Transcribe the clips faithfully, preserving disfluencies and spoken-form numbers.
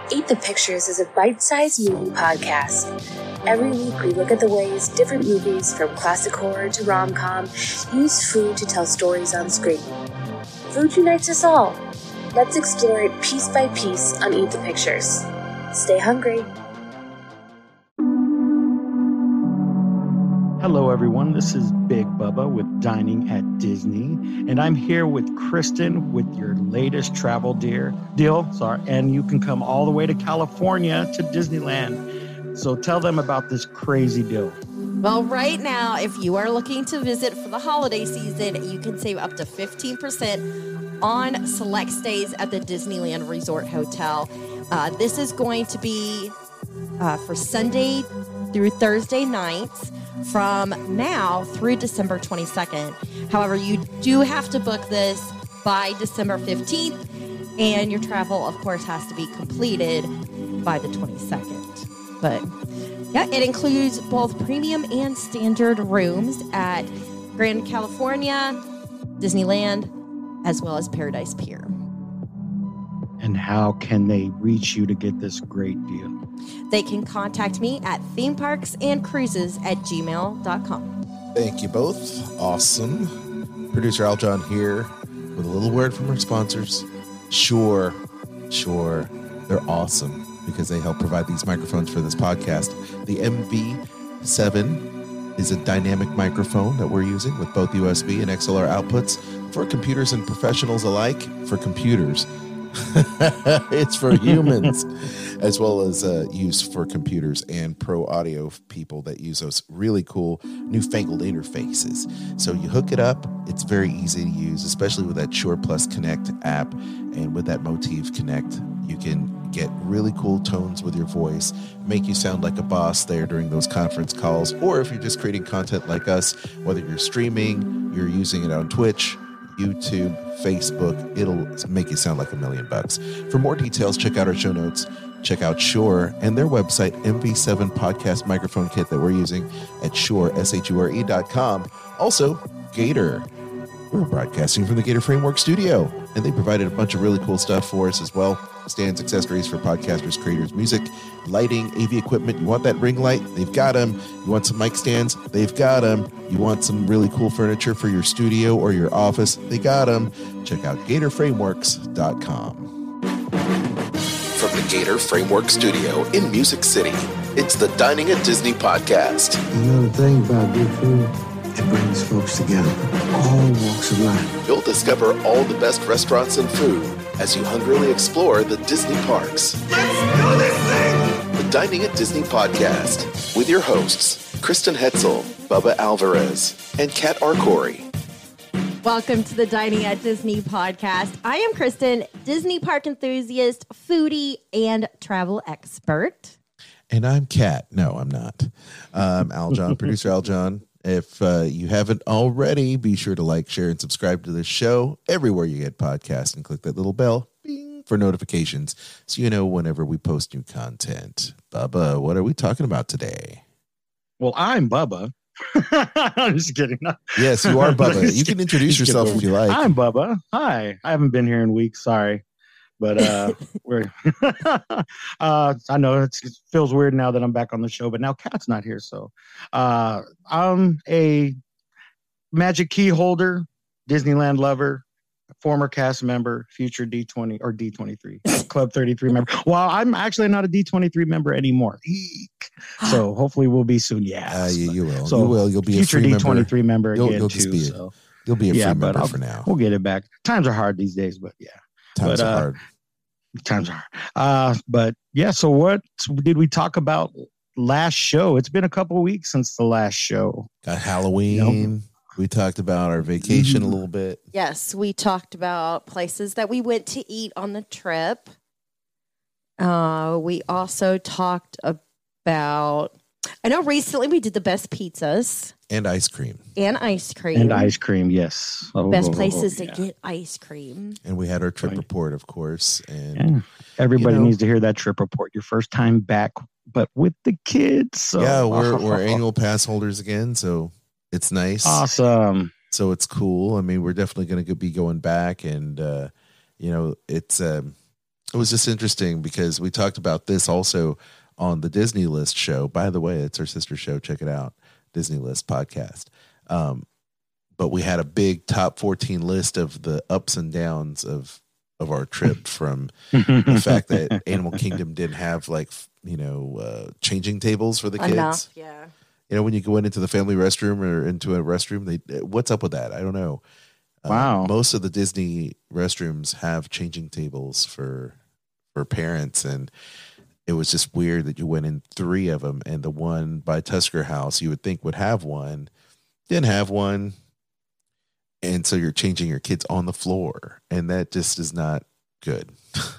Eat the Pictures is a bite-sized movie podcast. Every week we look at the ways different movies, from classic horror to rom-com, use food to tell stories on screen. Food unites us all. Let's explore it piece by piece on Eat the Pictures. Stay hungry. Hello, everyone. This is Big Bubba with Dining at Disney, and I'm here with Kristen with your latest travel dear, deal. Sorry, and you can come all the way to California to Disneyland. So tell them about this crazy deal. Well, right now, if you are looking to visit for the holiday season, you can save up to fifteen percent on select stays at the Disneyland Resort Hotel. Uh, this is going to be uh, for Sunday through Thursday nights, from now through December twenty-second. However, you do have to book this by December fifteenth, and your travel, of course, has to be completed by the twenty-second. But yeah, it includes both premium and standard rooms at Grand California, Disneyland, as well as Paradise Pier. And how can they reach you to get this great deal? They can contact me at themeparksandcruises at gmail dot com. Thank you both. Awesome. Producer Al John here with a little word from our sponsors. Shure, Shure, they're awesome because they help provide these microphones for this podcast. The M V seven is a dynamic microphone that we're using with both U S B and X L R outputs for computers and professionals alike. For computers, it's for humans, as well as uh, use for computers and pro audio people that use those really cool newfangled interfaces. So you hook it up. It's very easy to use, especially with that Shure Plus Connect app. And with that Motiv Connect, you can get really cool tones with your voice, make you sound like a boss there during those conference calls. Or if you're just creating content like us, whether you're streaming, you're using it on Twitch, YouTube, Facebook, it'll make you sound like a million bucks. For more details, check out our show notes. Check out Shure and their website, M V seven Podcast Microphone Kit that we're using at Shure, S H U R E dot com. Also, Gator. We're broadcasting from the Gator Framework Studio, and they provided a bunch of really cool stuff for us as well. Stands, accessories for podcasters, creators, music, lighting, A V equipment. You want that ring light? They've got them. You want some mic stands? They've got them. You want some really cool furniture for your studio or your office? They got them. Check out gator frameworks dot com. From the Gator Framework Studio in Music City, it's the Dining at Disney podcast. You know the thing about good food? It brings folks together, all walks of life. You'll discover all the best restaurants and food as you hungrily explore the Disney parks. Let's do this thing! The Dining at Disney podcast with your hosts, Kristen Hetzel, Bubba Alvarez, and Kat Arcori. Welcome to the Dining at Disney podcast. I am Kristen, Disney park enthusiast, foodie, and travel expert. And I'm Kat. No, I'm not. Um, Al John, producer Al John. If uh, you haven't already, be sure to like, share, and subscribe to this show everywhere you get podcasts, and click that little bell bing, for notifications so you know whenever we post new content. Bubba, what are we talking about today? Well, I'm Bubba. I'm just kidding. Yes, you are Bubba. You can introduce yourself if you like. I'm Bubba. Hi. I haven't been here in weeks. Sorry. But uh, we're uh, I know it's, it feels weird now that I'm back on the show, but now Kat's not here. So uh, I'm a Magic Key holder, Disneyland lover, former cast member, future D twenty or D twenty-three, Club thirty-three member. Well, I'm actually not a D twenty-three member anymore. Eek. So hopefully we'll be soon. Yeah, uh, you, you will. So you will. You'll be future a free D twenty-three member, member you'll, again you'll too. Be, so you'll be a free yeah, member I'll, for now. We'll get it back. Times are hard these days, but yeah. Times but, are uh, hard. Times are. Uh, but yeah, so what did we talk about last show? It's been a couple of weeks since the last show. Got Halloween. You know? We talked about our vacation mm-hmm. a little bit. Yes, we talked about places that we went to eat on the trip. Uh, we also talked about, I know recently we did the best pizzas. And ice cream. And ice cream. And ice cream, yes. Oh, best places oh, oh, yeah. to get ice cream. And we had our trip right. report, of course. And yeah. Everybody you know, needs to hear that trip report. Your first time back, but with the kids. So. Yeah, we're we're annual pass holders again, so it's nice. Awesome. So it's cool. I mean, we're definitely going to be going back, and uh, you know, it's um, it was just interesting because we talked about this also on the Disney List show. By the way, it's our sister show. Check it out, Disney List podcast. Um, but we had a big top fourteen list of the ups and downs of of our trip, from the fact that Animal Kingdom didn't have like, you know, uh, changing tables for the kids. Enough, yeah. You know, when you go into the family restroom or into a restroom, they what's up with that? I don't know. Wow. Uh, most of the Disney restrooms have changing tables for for parents, and it was just weird that you went in three of them, and the one by Tusker House you would think would have one, didn't have one. And so you're changing your kids on the floor, and that just is not good.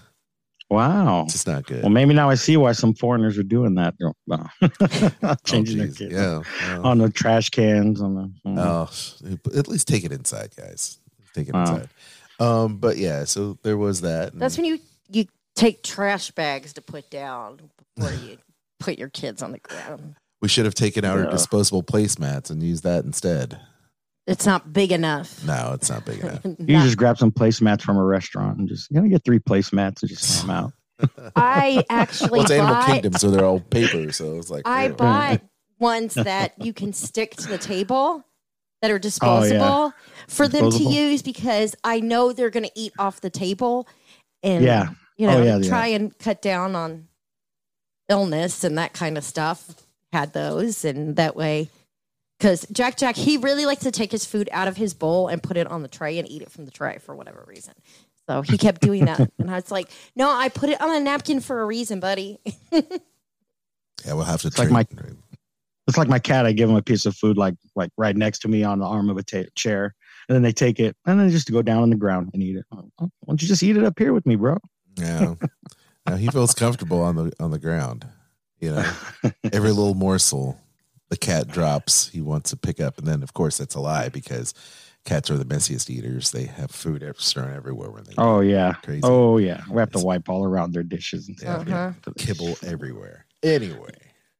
Wow. It's just not good. Well, maybe now I see why some foreigners are doing that. No, changing oh, their geez. kids Yeah, yeah. on the trash cans. On the, on Oh, at least take it inside, guys. Take it Wow. inside. Um, but yeah, so there was that. That's when you, you take trash bags to put down before you put your kids on the ground. We should have taken out Yeah. our disposable placemats and used that instead. It's not big enough. No, it's not big enough. You Not- just grab some placemats from a restaurant and just, you know, get three placemats and just hand them out. I actually Well, it's Animal bought, Kingdom, so they're all paper. So it's like, I ew. bought ones that you can stick to the table that are disposable Oh, for them Disposable? to use, because I know they're going to eat off the table and, Yeah. you know, Oh, yeah, yeah. try and cut down on illness and that kind of stuff. Had those, and that way, because Jack Jack, he really likes to take his food out of his bowl and put it on the tray and eat it from the tray for whatever reason. So he kept doing that. And I was like, no, I put it on a napkin for a reason, buddy. Yeah, we'll have to It's like train. my- It's like my cat. I give them a piece of food, like like right next to me on the arm of a ta- chair, and then they take it and then just go down on the ground and eat it. Oh, why don't you just eat it up here with me, bro? Yeah. Now he feels comfortable on the on the ground. You know, every little morsel the cat drops, he wants to pick up. And then, of course, that's a lie, because cats are the messiest eaters. They have food thrown everywhere when they Oh yeah. Crazy. Oh yeah. We have to wipe all around their dishes and Yeah, stuff. Uh-huh. kibble everywhere. Anyway,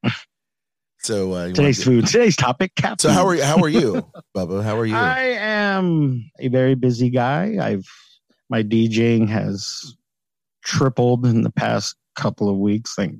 so uh, you Today's want food. Today's topic. Cat to- So food. how are you? How are you, Bubba? How are you? I am a very busy guy. I've my DJing has tripled in the past couple of weeks. Like,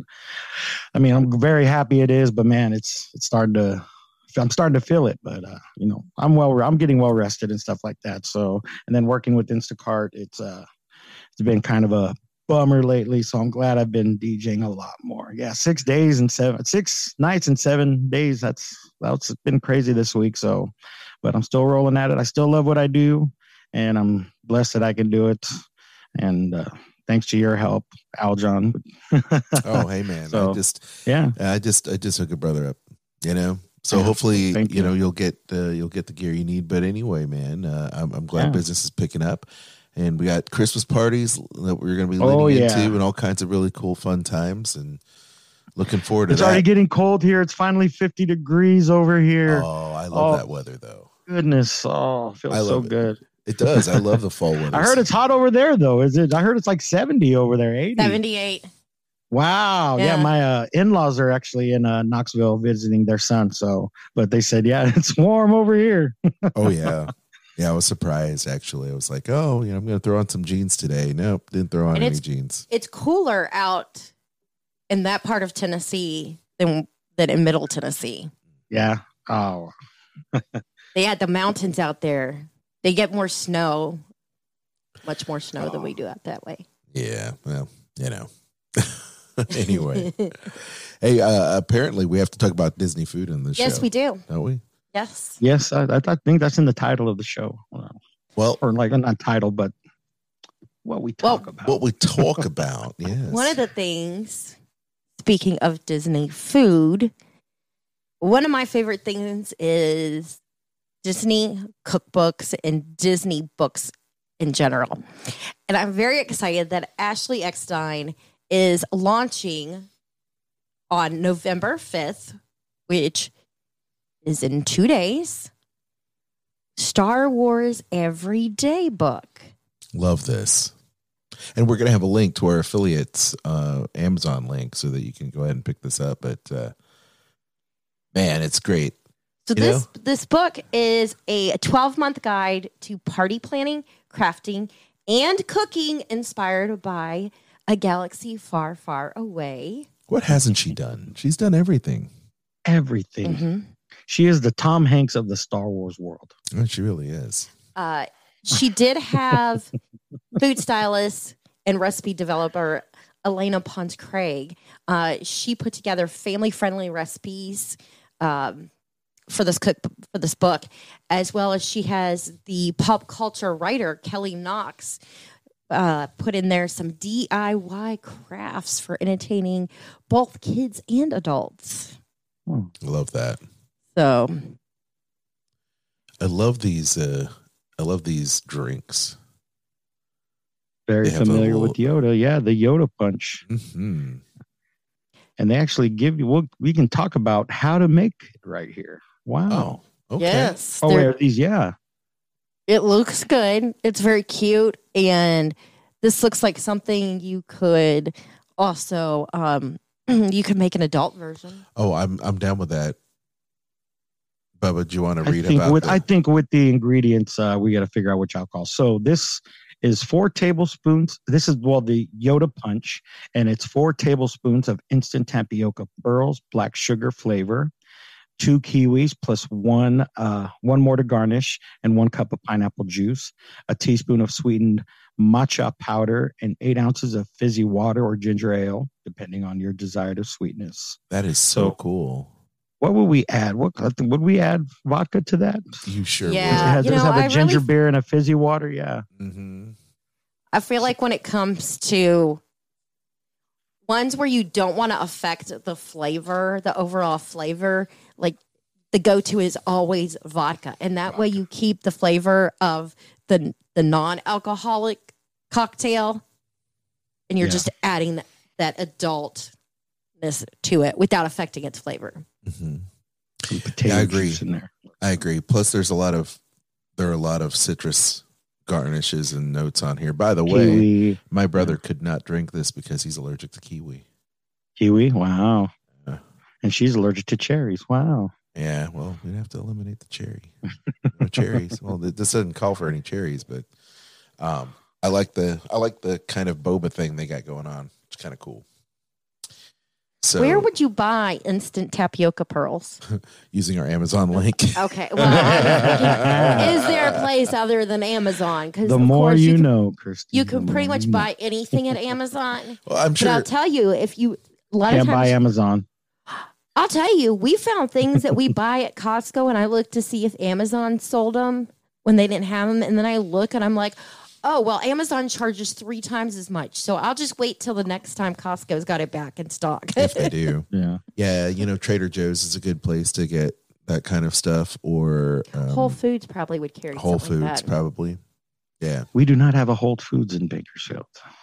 I mean, I'm very happy it is, but man, it's it's starting to. I'm starting to feel it, but uh, you know, I'm well. I'm getting well rested and stuff like that. So, and then working with Instacart, it's uh, it's been kind of a bummer lately. So I'm glad I've been DJing a lot more. Yeah, six days and seven, six nights and seven days. That's that's been crazy this week. So, but I'm still rolling at it. I still love what I do, and I'm blessed that I can do it. And uh, thanks to your help, Aljon. Oh, hey man, So, I just, yeah. I just, I just hook a brother up. You know. So Yeah, hopefully, thank you know, you. you'll get uh, you'll get the gear you need. But anyway, man, uh, I'm I'm glad Yeah. business is picking up, and we got Christmas parties that we're going to be Oh, leading yeah. into, and all kinds of really cool, fun times, and looking forward to It's that. already getting cold here. It's finally fifty degrees over here. Oh, I love Oh. that weather though. Goodness. Oh, feels I so love it. good. It does. I love the fall weather. I heard it's hot over there though. Is it? I heard it's like seventy over there, eighty. seventy-eight. Wow. Yeah, Yeah. my uh, in-laws are actually in uh, Knoxville visiting their son. So, but they said, yeah, it's warm over here. Oh yeah, yeah. I was surprised actually. I was like, oh, you know, I'm going to throw on some jeans today. Nope, didn't throw on And any it's- jeans. It's cooler out in that part of Tennessee than than in Middle Tennessee. Yeah. Oh, They had the mountains out there. They get more snow, much more snow than we do out that way. Yeah. Well, you know. Anyway, hey. Uh, apparently, we have to talk about Disney food in this show. Yes, we do. Don't we? Yes. yes. I, I think that's in the title of the show, Well, or like not title, but what we talk Well, about. what we talk about. Yes. One of the things, speaking of Disney food, one of my favorite things is Disney cookbooks and Disney books in general. And I'm very excited that Ashley Eckstein is launching on November fifth, which is in two days, Star Wars Everyday book. Love this. And we're going to have a link to our affiliates uh, Amazon link so that you can go ahead and pick this up. But uh, man, it's great. So You this know? this book is a twelve-month guide to party planning, crafting, and cooking inspired by A Galaxy Far, Far Away. What hasn't she done? She's done everything. Everything. Mm-hmm. She is the Tom Hanks of the Star Wars world. Oh, she really is. Uh, she did have food stylist and recipe developer Elena Pons Craig. Uh, she put together family-friendly recipes um, for this cook for this book, as well as she has the pop culture writer Kelly Knox uh, put in there some D I Y crafts for entertaining both kids and adults. Oh. Love that. So, I love these. Uh, I love these drinks. Very They have a familiar little- with Yoda. Yeah, the Yoda punch. Mm-hmm. And they actually give you, well, we can talk about how to make it right here. Wow. Oh, okay. yes. Oh, they're- wait, are these, yeah. It looks good. It's very cute. And this looks like something you could also, um, you could make an adult version. Oh, I'm I'm down with that. Bubba, do you want to I read think about with the- I think with the ingredients, uh, we got to figure out which alcohol. So this is four tablespoons. This is well the Yoda punch, and it's four tablespoons of instant tapioca pearls, black sugar flavor, two kiwis plus one uh, one more to garnish, and one cup of pineapple juice, a teaspoon of sweetened matcha powder, and eight ounces of fizzy water or ginger ale, depending on your desired of sweetness. That is so So- cool. What would we add? What would we add vodka to that? You sure Yeah. Does it would. have, you does it know, have a I ginger really- beer and a fizzy water? Yeah. Mm-hmm. I feel like when it comes to ones where you don't want to affect the flavor, the overall flavor, like the go-to is always vodka. And that way you keep the flavor of the the non-alcoholic cocktail and you're Yeah. just adding that, that adultness to it without affecting its flavor. Mm-hmm. Some potato Yeah, I agree. juice in there. I agree. Plus, there's a lot of there are a lot of citrus garnishes and notes on here. By the way, Kiwi. my brother could not drink this because he's allergic to kiwi. Kiwi. Wow. Yeah. And she's allergic to cherries. Wow. Yeah, well, we'd have to eliminate the cherry. No cherries. Well, th- this doesn't call for any cherries, but um, I like the I like the kind of boba thing they got going on. It's kind of cool. So, Where would you buy instant tapioca pearls? using our Amazon link? Okay. Well, I was thinking, is there a place other than Amazon? Because The more you, know, Christy. you the can pretty more much you know. buy anything at Amazon. Well, I'm But I'll sure. tell you, if you a lot Can't of buy times, Amazon. I'll tell you, we found things that we buy at Costco, and I looked to see if Amazon sold them when they didn't have them, and then I look and I'm like, oh well, Amazon charges three times as much, so I'll just wait till the next time Costco's got it back in stock. If they do, Yeah. yeah, you know, Trader Joe's is a good place to get that kind of stuff, or um, Whole Foods probably would carry Whole something like Foods, that. probably. Yeah. We do not have a Whole Foods in Bakersfield.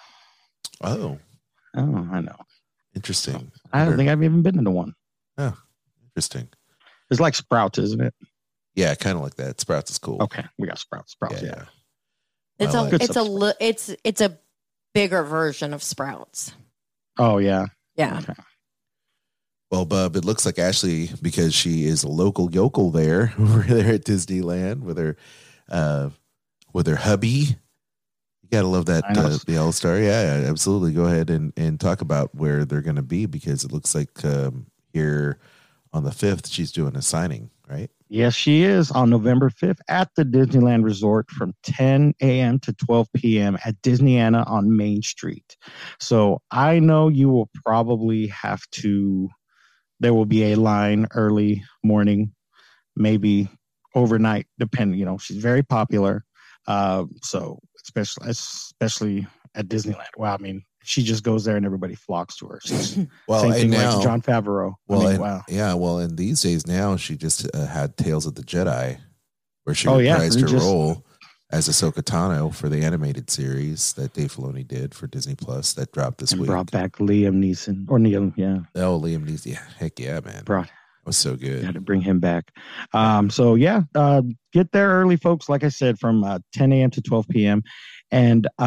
Oh, Oh, I know. interesting. I don't Wonder- think I've even been into one. Interesting. It's like Sprouts, isn't it? Yeah, kind of like that. Sprouts is cool. Okay. We got Sprouts. Sprouts, yeah. Yeah. It's I a like- Good it's a stuff, li- it's it's a bigger version of Sprouts. Oh, yeah. Yeah. Okay. Well, Bub, it looks like Ashley, because she is a local yokel there over there at Disneyland with her, uh, with her hubby. You gotta love that I know. uh, the All Star. Yeah, yeah, absolutely. Go ahead and and talk about where they're going to be, because it looks like um, here on the fifth she's doing a signing, right? Yes, she is on November fifth at the Disneyland Resort from ten a.m. to twelve p.m. at Disneyana on Main Street. So I know you will probably have to, there will be a line early morning, maybe overnight, depending, you know, she's very popular. Uh, so especially, especially at Disneyland. Well, I mean, she just goes there and everybody flocks to her. She's Well, same and thing now, like John Favreau. well, I mean, and, wow. yeah, well, and these days now she just uh, had Tales of the Jedi, where she Oh, yeah, reprised we her just- role as Ahsoka Tano for the animated series that Dave Filoni did for Disney Plus that dropped this And week. brought back Liam Neeson or Neil, yeah, Oh, Liam Neeson, yeah, heck yeah, man, brought that was so good. Got to bring him back. Um, so yeah, uh, get there early, folks. Like I said, from uh, ten a.m. to twelve p.m. And uh,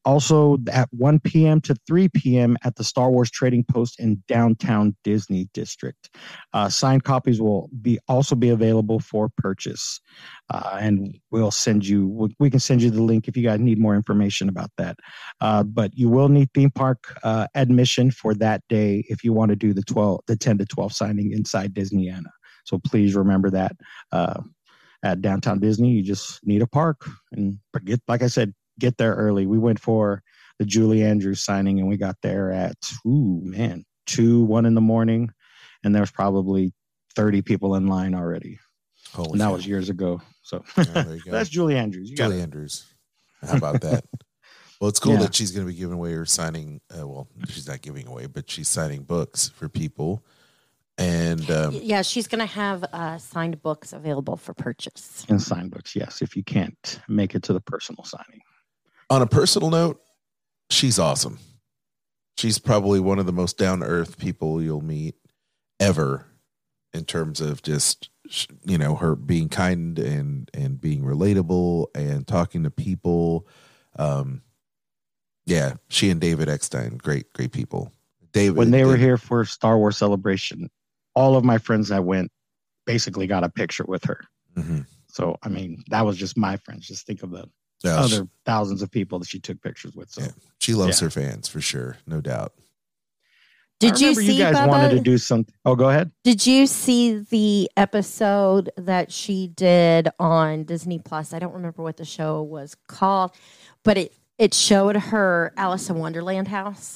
Also at one p.m. to three p.m. at the Star Wars Trading Post in downtown Disney District. Uh, signed copies will be also be available for purchase. Uh, and we'll send you, we, we can send you the link if you guys need more information about that. Uh, but you will need theme park uh, admission for that day if you want to do the twelve, the ten to twelve signing inside Disneyana. So please remember that. Uh, at downtown Disney, you just need a park and get, like I said, get there early. We went for the Julie Andrews signing and we got there at, ooh, man, two, one in the morning. And there was probably thirty people in line already. Holy and that cow. was years ago. So Yeah, there you go. that's Julie Andrews. You Julie gotta, Andrews. How about that? Well, it's cool Yeah. that she's going to be giving away her signing. Uh, well, she's not giving away, but she's signing books for people. And um, Yeah, she's going to have uh, signed books available for purchase. and sign books, yes, if you can't make it to the personal signing. on a personal note, she's awesome. She's probably one of the most down-to-earth people you'll meet ever in terms of just, you know, her being kind and, and being relatable and talking to people. Um, yeah, she and David Eckstein, great, great people. David, When they were David- here for Star Wars Celebration, all of my friends that went basically got a picture with her. Mhm. So, I mean, that was just my friends. Just think of the Yeah, she- other thousands of people that she took pictures with. So, Yeah. She loves Yeah. her fans for sure, no doubt. Did I you remember see, you guys Bubba, wanted to do something? Oh, go ahead. Did you see the episode that she did on Disney Plus? I don't remember what the show was called, but it, it showed her Alice in Wonderland house.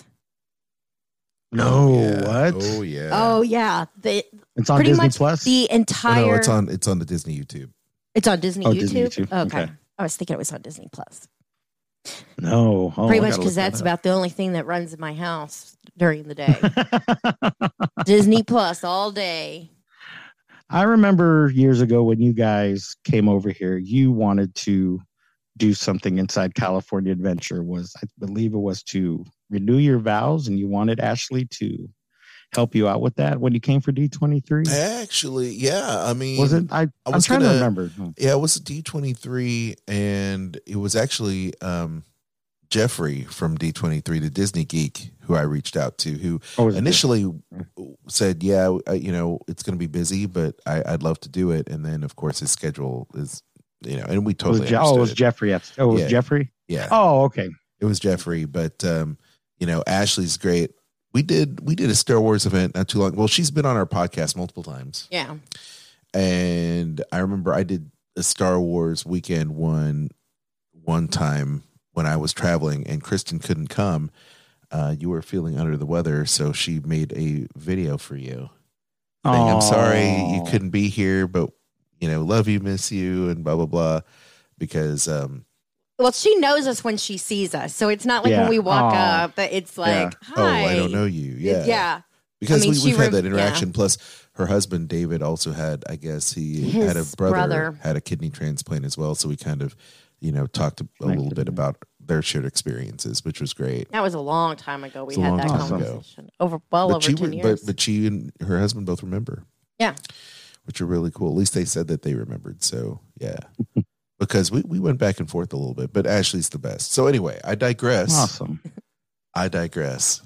No, Yeah. what? Oh yeah. Oh yeah, the It's on pretty Disney much Plus. the Oh, entire. no, it's on it's on the Disney YouTube. It's on Disney Oh, YouTube. Disney YouTube. Okay. Okay. I was thinking it was on Disney Plus. No, oh, Pretty I much gotta because look that's that about the only thing that runs in my house during the day. up. Disney Plus all day. I remember years ago when you guys came over here, you wanted to do something inside California Adventure. Was I believe it was to renew your vows, and you wanted Ashley to help you out with that when you came for D twenty-three. Actually, yeah. I mean, Was it? I, I I'm was trying gonna- to remember. Yeah, it was D twenty-three, and it was actually um, Jeffrey from D twenty-three, the Disney geek, who I reached out to, who Oh, was it- initially said, yeah, I, you know, it's going to be busy, but I, I'd love to do it. And then, of course, his schedule is, you know, and we it was totally Je- oh, it was understood. Jeffrey. Yes. Oh, it was Yeah. Jeffrey. Yeah, Oh, okay. it was Jeffrey. But, um, you know, Ashley's great. We did we did a Star Wars event not too long. Well, she's been on our podcast multiple times. Yeah. And I remember I did a Star Wars weekend one one time when I was traveling and Kristen couldn't come. Uh, you were feeling under the weather, so she made a video for you. Saying, I'm sorry you Oh. couldn't be here, but you know, love you, miss you, and blah blah blah. Because um, Well, she knows us when she sees us, so it's not like Yeah. when we walk Aw. up, but it's like, oh, hi. I don't know you. Yeah, Yeah. Because I mean, we, she we've had rem- that interaction. Plus, her husband David also had, I guess, he His had a brother, brother. had a kidney transplant as well. So we kind of, you know, talked a, a little Connected, bit yeah. about their shared experiences, which was great. That was a long time ago. We It's a had long that time ago. conversation over well but over she, ten re- years. but but she and her husband both remember. Yeah. which are really cool. At least they said that they remembered. So yeah, because we we went back and forth a little bit, but Ashley's the best. So anyway, I digress. Awesome. I digress.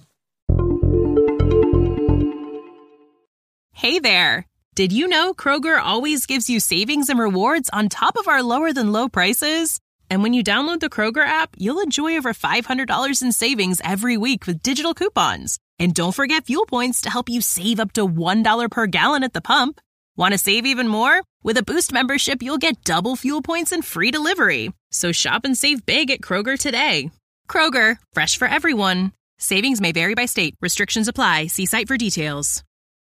Hey there. Did you know Kroger always gives you savings and rewards on top of our lower than low prices? And when you download the Kroger app, you'll enjoy over five hundred dollars in savings every week with digital coupons. And don't forget fuel points to help you save up to one dollar per gallon at the pump. Want to save even more? With a Boost membership, you'll get double fuel points and free delivery. So shop and save big at Kroger today. Kroger, fresh for everyone. Savings may vary by state. Restrictions apply. See site for details.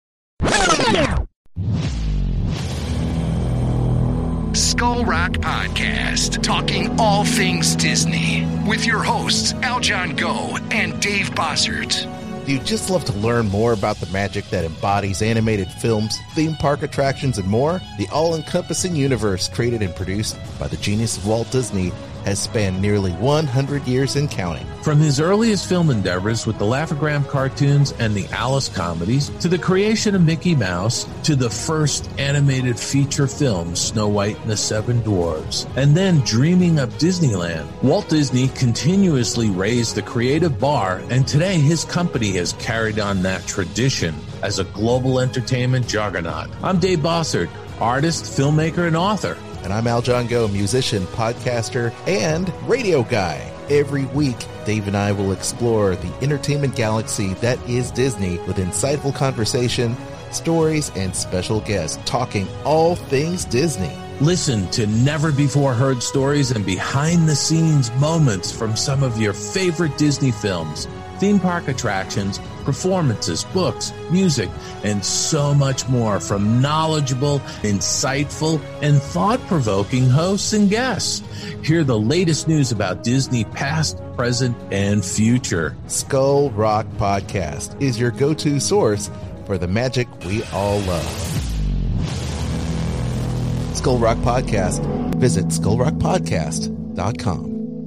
Skull Rock Podcast, talking all things Disney, with your hosts Aljon Go and Dave Bossert. Do you just love to learn more about the magic that embodies animated films, theme park attractions, and more? The all-encompassing universe created and produced by the genius of Walt Disney has spanned nearly one hundred years and counting. From his earliest film endeavors with the Laugh-O-Gram cartoons and the Alice comedies, to the creation of Mickey Mouse, to the first animated feature film, Snow White and the Seven Dwarfs, and then dreaming up Disneyland, Walt Disney continuously raised the creative bar, and today his company has carried on that tradition as a global entertainment juggernaut. I'm Dave Bossert, artist, filmmaker, and author. And I'm Al John Go, musician, podcaster, and radio guy. Every week, Dave and I will explore the entertainment galaxy that is Disney with insightful conversation, stories, and special guests talking all things Disney. Listen to never-before-heard stories and behind-the-scenes moments from some of your favorite Disney films, theme park attractions, performances, books, music, and so much more from knowledgeable, insightful, and thought-provoking hosts and guests. Hear the latest news about Disney past, present, and future. Skull Rock Podcast is your go-to source for the magic we all love. Skull Rock Podcast. Visit skull rock podcast dot com.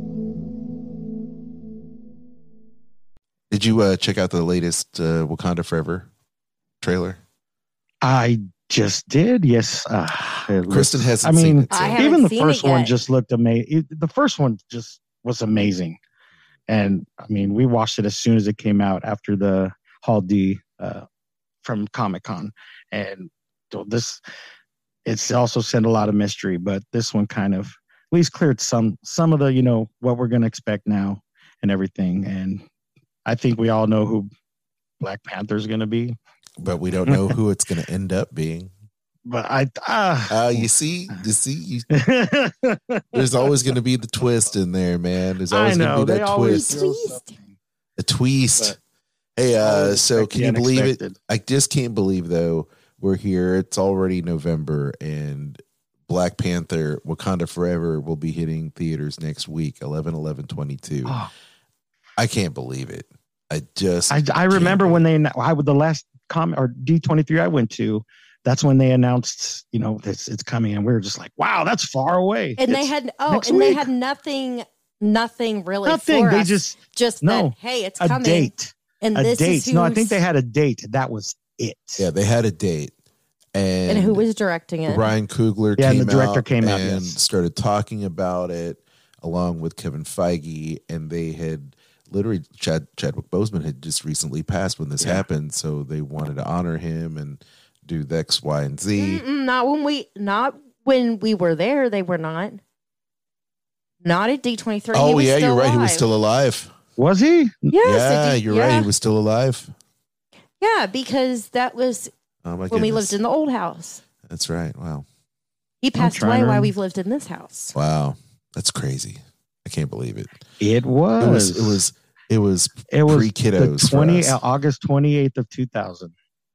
Did you uh, check out the latest uh, Wakanda Forever trailer? I just did. Yes. Uh, Kristen looks, hasn't I mean, seen it. So. I haven't even the seen first it one yet. just looked amazing. The first one just was amazing. And I mean, we watched it as soon as it came out after the Hall D uh, from Comic-Con. And so this, it's also sent a lot of mystery, but this one kind of at least cleared some, some of the, you know, what we're going to expect now and everything. And I think we all know who Black Panther is going to be, but we don't know who it's going to end up being. But I, uh, uh you see, you see, you, there's always going to be the twist in there, man. There's always going to be that twist, a twist. But hey, uh, so can you believe it? I just can't believe though we're here. It's already November, and Black Panther: Wakanda Forever will be hitting theaters next week, eleven eleven twenty-two. Oh. I can't believe it. I just I, I remember when they I would the last com or D twenty-three I went to, that's when they announced, you know, this it's coming, and we were just like, wow, that's far away. And it's they had oh, and week. they had nothing, nothing really. Nothing. For they us. just just no. that, hey, it's a coming. date. And a this date. is No, I think they had a date. That was it. Yeah, they had a date. And, and who was directing it? Ryan Coogler yeah, came and the director out came and out yes. started talking about it along with Kevin Feige, and they had literally Chad, Chadwick Boseman had just recently passed when this yeah. happened, so they wanted to honor him and do the X, Y, and Z. Mm-mm, not when we, not when we were there. They were not. Not at D twenty-three. Oh yeah, you're right. Alive. He was still alive. Was he? Yes, yeah, you're yeah. right. He was still alive. Yeah, because that was oh my when goodness. we lived in the old house. That's right. Wow. He passed away while we've lived in this house. Wow, that's crazy. I can't believe it. It was. It was. It was. It was. It was pre kiddos. Twenty August twenty eighth of two thousand.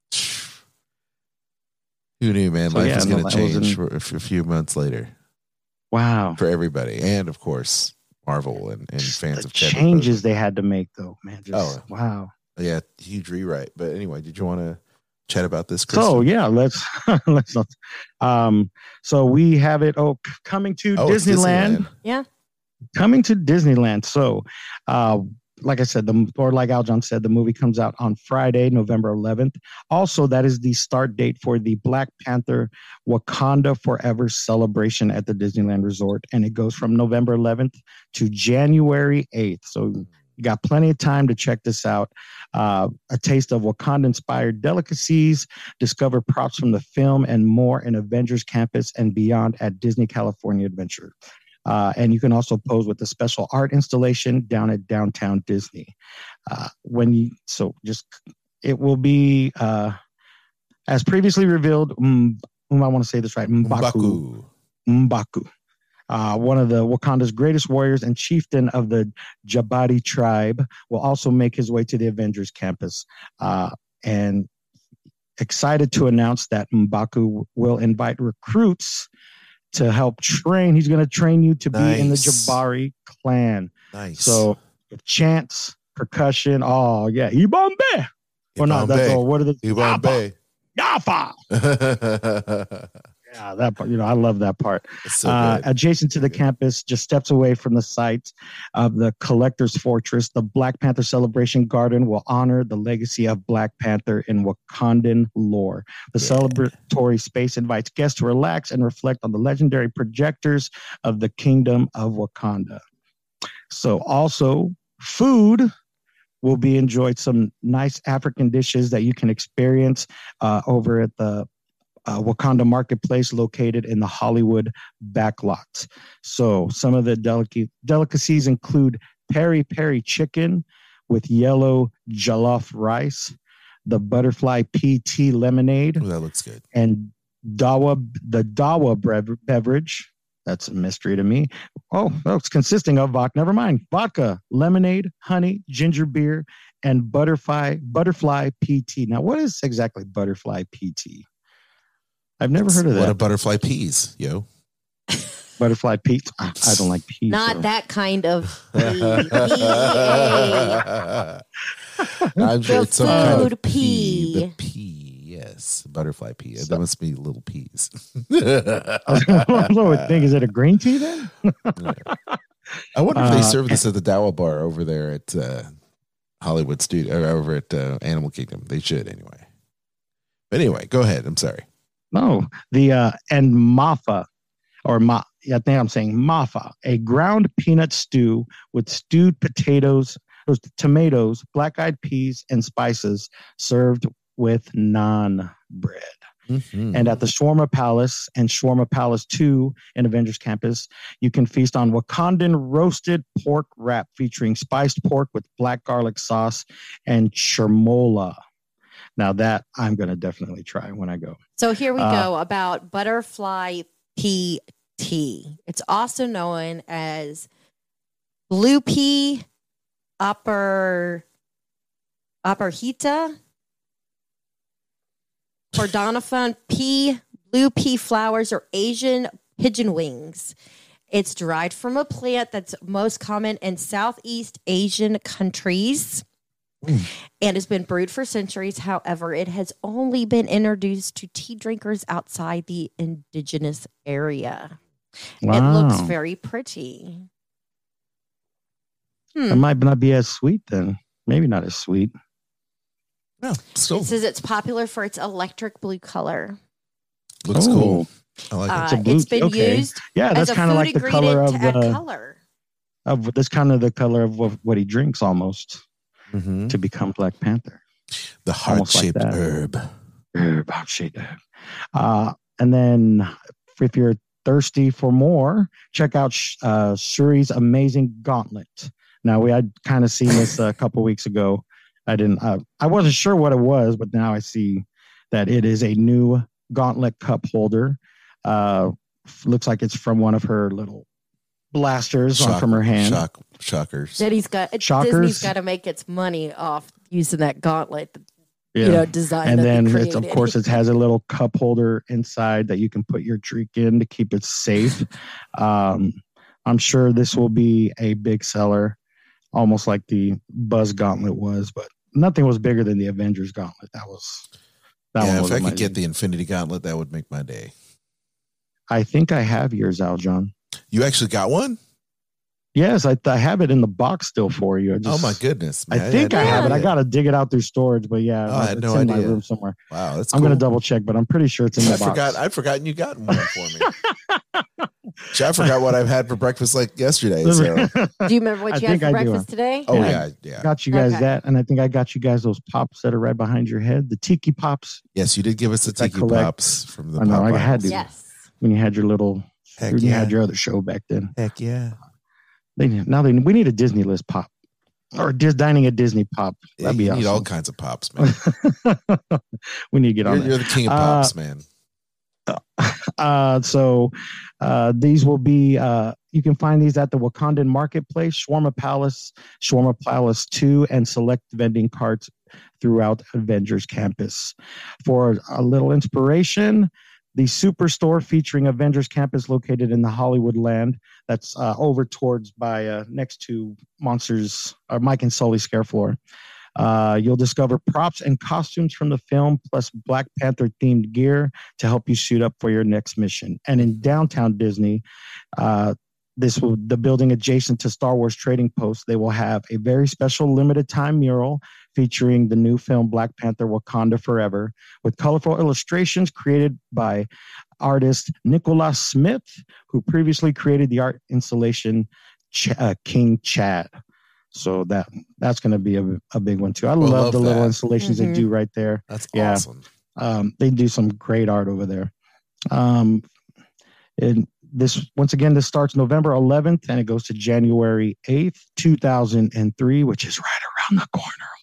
Who knew, man? So, Life yeah, is going no, to change in... for a few months later. Wow. For everybody, and of course, Marvel and, and fans the of Chadwick changes Boseman. They had to make, though, man. Just, oh, wow. Yeah, huge rewrite. But anyway, did you want to chat about this, Kristen? So yeah, let's let's. Um, so we have it. Oh, coming to oh, Disneyland. Disneyland. Yeah, coming to Disneyland. So, uh, like I said, the or like Al John said, the movie comes out on Friday, November eleventh. Also, that is the start date for the Black Panther Wakanda Forever celebration at the Disneyland Resort, and it goes from November eleventh to January eighth. So you got plenty of time to check this out. Uh, a taste of Wakanda-inspired delicacies, discover props from the film, and more in Avengers Campus and beyond at Disney California Adventure. Uh, and you can also pose with a special art installation down at Downtown Disney. Uh, when you so just it will be uh, as previously revealed. Um, I want to say this right. M'Baku. M'Baku. Uh, one of the Wakanda's greatest warriors and chieftain of the Jabari tribe, will also make his way to the Avengers Campus. Uh, and excited to announce that M'Baku will invite recruits to help train. He's going to train you to be nice. in the Jabari clan. Nice. So chants, percussion. Oh yeah, Ibambe. Or not? That's all. What are the Ibambe? Yafa. Yeah, that part, you know, I love that part. So uh, adjacent to the campus, just steps away from the site of the Collector's Fortress, the Black Panther Celebration Garden will honor the legacy of Black Panther in Wakandan lore. The yeah. celebratory space invites guests to relax and reflect on the legendary projectors of the Kingdom of Wakanda. So also, food will be enjoyed, some nice African dishes that you can experience uh, over at the Uh, Wakanda Marketplace, located in the Hollywood backlots. So some of the delic- delicacies include peri peri chicken with yellow jollof rice, the butterfly pea tea lemonade. Ooh, that looks good. And dawa, the dawa bre- beverage. That's a mystery to me. Oh, oh, it's consisting of vodka. Never mind. Vodka, lemonade, honey, ginger beer, and butterfly butterfly pea tea. Now, what is exactly butterfly pea tea? I've never it's heard of that. What are butterfly peas, yo? Butterfly peas? I, I don't like peas. Not so. that kind of pea. I'm sure the it's some kind of pea. pea. The pea, yes. Butterfly pea. So, that must be little peas. I would think, is it a green tea then? I wonder if they uh, serve this at the Dawa bar over there at uh, Hollywood Studio, or over at uh, Animal Kingdom. They should anyway. But anyway, go ahead. I'm sorry. No, the uh, and mafa, or ma, I think I'm saying mafa, a ground peanut stew with stewed potatoes, tomatoes, black-eyed peas, and spices, served with naan bread. Mm-hmm. And at the Shawarma Palace and Shawarma Palace two in Avengers Campus, you can feast on Wakandan roasted pork wrap featuring spiced pork with black garlic sauce and chermoula. Now that I'm going to definitely try when I go. So here we uh, go about butterfly pea tea. It's also known as blue pea upper upperhita, Cordonifon pea, blue pea flowers, or Asian pigeon wings. It's derived from a plant that's most common in Southeast Asian countries. Mm. And has been brewed for centuries. However, it has only been introduced to tea drinkers outside the indigenous area. Wow. It looks very pretty. Hmm. It might not be as sweet then. Maybe not as sweet. No, still. It says it's popular for its electric blue color. Looks oh. cool. I like it. Uh, it's, blue, it's been okay. used yeah, that's kind of like the color of the color. Of that's kind of the color of what, what he drinks almost. Mm-hmm. To become Black Panther. The heart-shaped like herb. Herb, heart-shaped herb. Uh, and then if you're thirsty for more, check out uh, Shuri's Amazing Gauntlet. Now, we had kind of seen this a couple weeks ago. I didn't, uh, I wasn't sure what it was, but now I see that it is a new gauntlet cup holder. Uh, looks like it's from one of her little blasters Shock, on from her hand. Shock, shockers. Disney's got shockers. Disney's got to make its money off using that gauntlet. Yeah. You know, design. And then it's, of course, it has a little cup holder inside that you can put your drink in to keep it safe. um, I'm sure this will be a big seller, almost like the Buzz Gauntlet was, but nothing was bigger than the Avengers Gauntlet. That was that yeah. one. If I could get the Infinity Gauntlet, that would make my day. I think I have yours, Al John. You actually got one? Yes, I, I have it in the box still for you. I just, oh my goodness! Man. I think I, I have it. I got to dig it out through storage, but yeah, oh, I had it's no in idea. my room somewhere. Wow, that's I'm cool. going to double check, but I'm pretty sure it's in the I box. forgot. I'd forgotten you got one for me. I forgot what I've had for breakfast like yesterday. So. Do you remember what you had for breakfast today? Oh yeah, yeah. yeah. Got you guys okay. that, and I think I got you guys those pops that are right behind your head, the tiki pops. Yes, you did give us the tiki pops from the. I know. Pop I had to. Yes. When you had your little, Heck when you yeah. had your other show back then. Heck yeah. They now they we need a Disney list pop or dis, dining at Disney pop. That'd yeah, be you awesome. need all kinds of pops, man. We need to get you're, on that. You're the king of pops, uh, man. Uh, so uh, these will be, uh, you can find these at the Wakandan Marketplace, Shawarma Palace, Shawarma Palace two, and select vending carts throughout Avengers Campus. For a little inspiration, the Superstore featuring Avengers Campus located in the Hollywood land, that's uh, over towards by uh, next to Monsters, or Mike and Sully Scare Floor. Uh, you'll discover props and costumes from the film, plus Black Panther-themed gear to help you suit up for your next mission. And in downtown Disney, uh, this will the building adjacent to Star Wars Trading Post, they will have a very special limited time mural featuring the new film Black Panther Wakanda Forever with colorful illustrations created by artist Nicholas Smith, who previously created the art installation Ch- uh, King Chad. So that that's going to be a, a big one too. I We'll love, love the little that. installations Mhm. they do right there. That's Yeah. awesome. Um, they do some great art over there. Um, and this once again, this starts November eleventh and it goes to January eighth, two thousand three, which is right around the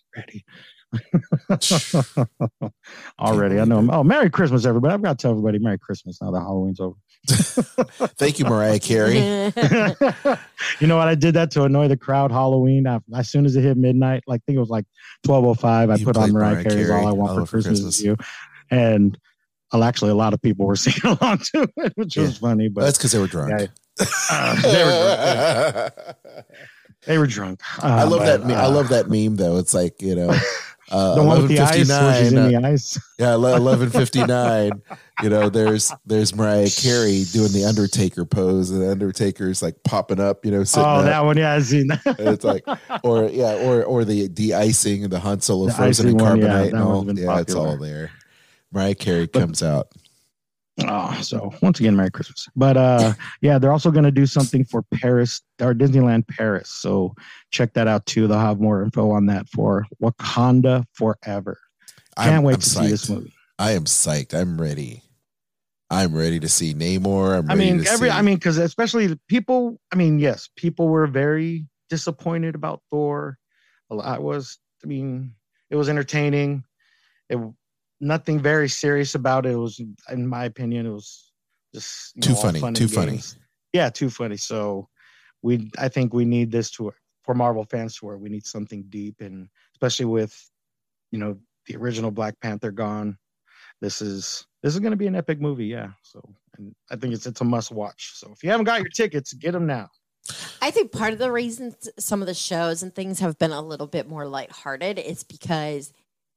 corner already. already, I know. Oh, Merry Christmas, everybody! I've got to tell everybody Merry Christmas now that Halloween's over. Thank you, Mariah Carey. You know what? I did that to annoy the crowd. Halloween. I, as soon as it hit midnight, like I think it was like twelve oh five. I You put on played Mariah, Mariah Carey's Carey, "All I Want All for Christmas, Christmas. Is You," and well, actually, a lot of people were singing along to it, which Yeah. was funny. But That's because they were drunk. yeah, uh, they were drunk. They were drunk. Uh, I love but, that. me- I uh, love that meme though. It's like, you know, uh, the one with the ice, where she's in uh, the ice. yeah, eleven fifty nine. You know, there's there's Mariah Carey doing the Undertaker pose, and the Undertaker's like popping up. You know, sitting Oh, up. that one, yeah, I've seen that. And it's like, or yeah, or or the de-icing and the Han Solo The frozen icing in one, yeah, carbonite that and all. one's been Yeah, it's popular. all there. Mariah Carey But- comes out. Oh, so once again, Merry Christmas. But uh, yeah, they're also going to do something for Paris or Disneyland Paris. So check that out too. They'll have more info on that for Wakanda Forever. Can't I'm, wait I'm to psyched. see this movie. I am psyched. I'm ready. I'm ready to see Namor. I'm I ready mean, to every see. I mean, because especially the people. I mean, yes, people were very disappointed about Thor. A lot was. I mean, it was entertaining. It nothing very serious about it. It was, in my opinion, it was just you Too know, all funny, fun and too funny. games. Yeah, too funny. So we, I think we need this to for Marvel fans to where we need something deep, and especially with you know the original Black Panther gone. This is this is going to be an epic movie. Yeah. So and I think it's it's a must watch. So if you haven't got your tickets, get them now. I think part of the reason some of the shows and things have been a little bit more lighthearted is because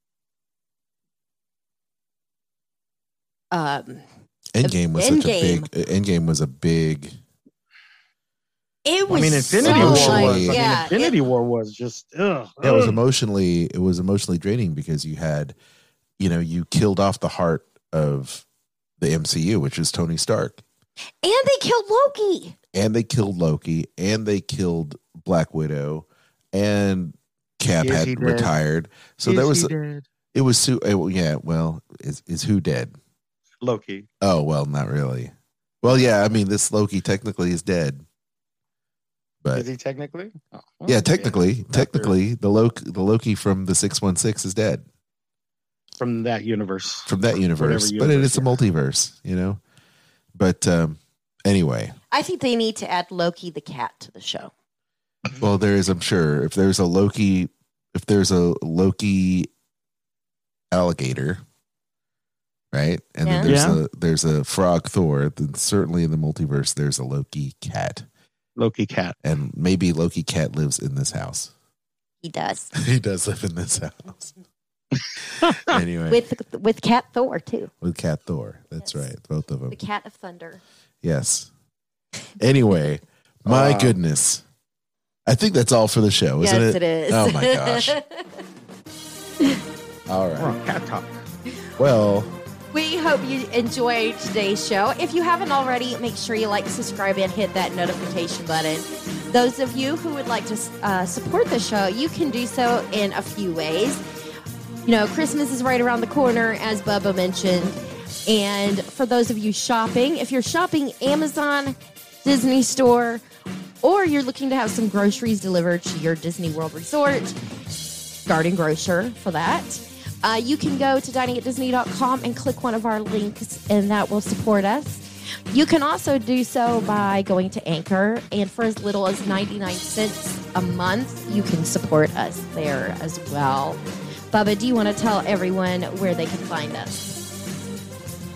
um, Endgame was such a Endgame. big. Endgame was a big. it I was mean, Infinity so War was. like, I mean, yeah, Infinity it- War was just. Ugh, Yeah, it was ugh. emotionally. It was emotionally draining because you had, you know, you killed off the heart of the M C U, which is Tony Stark, and they killed Loki. and they killed Loki, and they killed Black Widow, and Cap Is had he dead? retired. So Is there was. he dead? It was su- uh, yeah. Well, is is who dead? Loki. Oh well, not really. Well, yeah. I mean, this Loki technically is dead, but Is he technically? Oh, well, yeah, technically, After- technically, the Loki, the Loki from the six one six is dead from that universe. from that universe, Whatever but it universe, is a yeah. multiverse, you know. But um, anyway, I think they need to add Loki the cat to the show. well, there is. I'm sure if there's a Loki, if there's a Loki alligator, right, and Yeah. then there's Yeah. a there's a frog Thor, then certainly in the multiverse there's a Loki cat, Loki cat. and maybe Loki cat lives in this house. He does He does live in this house. Anyway, with with Cat Thor too. with Cat Thor. That's Yes. right. Both of them. The Cat of Thunder. Yes. Anyway, my Wow. goodness. I think that's all for the show, isn't yes, it? it is. Oh my gosh. All We're right. on cat talk. Well, We hope you enjoyed today's show. If you haven't already, make sure you like, subscribe, and hit that notification button. Those of you who would like to uh, support the show, you can do so in a few ways. You know, Christmas is right around the corner, as Bubba mentioned. And for those of you shopping, if you're shopping Amazon, Disney Store, or you're looking to have some groceries delivered to your Disney World Resort, Garden Grocer for that. Uh, you can go to dining at disney dot com and click one of our links, and that will support us. You can also do so by going to Anchor, and for as little as ninety-nine cents a month, you can support us there as well. Bubba, do you want to tell everyone where they can find us?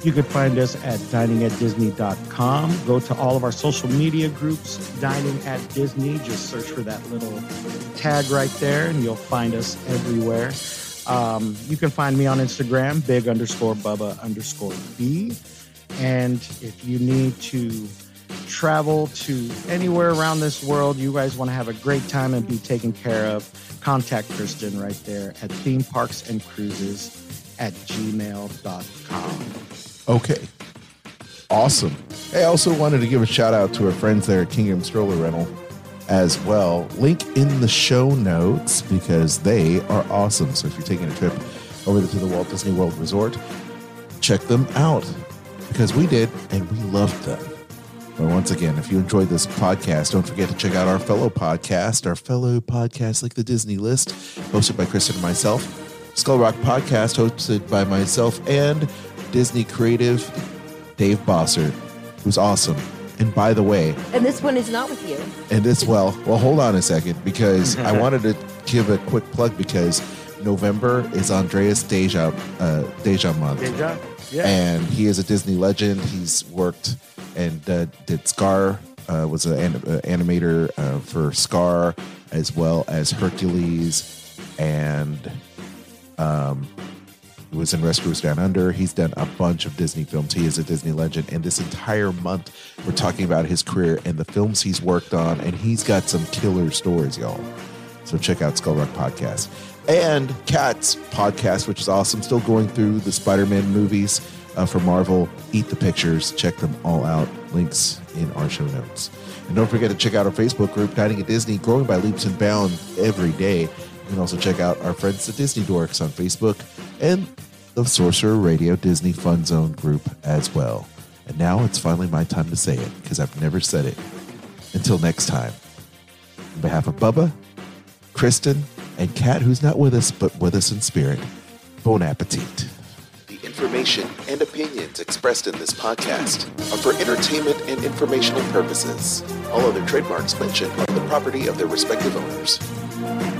You can find us at dining at disney dot com. Go to all of our social media groups, Dining at Disney. Just search for that little tag right there, and you'll find us everywhere. Um, you can find me on Instagram, big underscore Bubba underscore B. And if you need to travel to anywhere around this world, you guys want to have a great time and be taken care of, contact Kristen right there at theme parks and cruises at gmail dot com. Okay. Awesome. Hey, I also wanted to give a shout out to our friends there at Kingdom Stroller Rental as well. Link in the show notes because they are awesome. So if you're taking a trip over to the Walt Disney World Resort, check them out because we did and we loved them. But once again, if you enjoyed this podcast, don't forget to check out our fellow podcast, our fellow podcast like the Disney List, hosted by Kristen and myself. Skull Rock Podcast, hosted by myself and Disney creative Dave Bossert, who's awesome. And by the way, and this one is not with you. And this, well, well, hold on a second, because I wanted to give a quick plug because November is Andreas Deja, uh, Deja month. Deja? Yeah. And he is a Disney legend. He's worked and uh, did Scar, uh, was an anim- uh, animator uh, for Scar, as well as Hercules, and um, he was in Rescuers Down Under. He's done a bunch of Disney films. He is a Disney legend. And this entire month, we're talking about his career and the films he's worked on. And he's got some killer stories, y'all. So check out Skull Rock Podcast. And Cat's podcast, which is awesome. Still going through the Spider-Man movies uh, for Marvel. Eat the pictures. Check them all out. Links in our show notes. And don't forget to check out our Facebook group, Dining at Disney, growing by leaps and bounds every day. You can also check out our friends, the Disney Dorks, on Facebook and the Sorcerer Radio Disney Fun Zone group as well. And now it's finally my time to say it, because I've never said it. Until next time, on behalf of Bubba, Kristen, and Kat, who's not with us, but with us in spirit, bon appetit. The information and opinions expressed in this podcast are for entertainment and informational purposes. All other trademarks mentioned are the property of their respective owners.